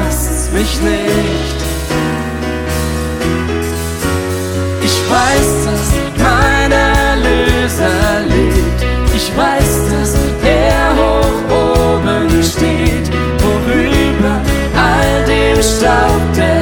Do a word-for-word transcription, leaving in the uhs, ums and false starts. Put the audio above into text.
verlass mich nicht. Ich weiß, dass mein Erlöser lebt. Ich weiß, dass er hoch oben steht, worüber all dem Staub der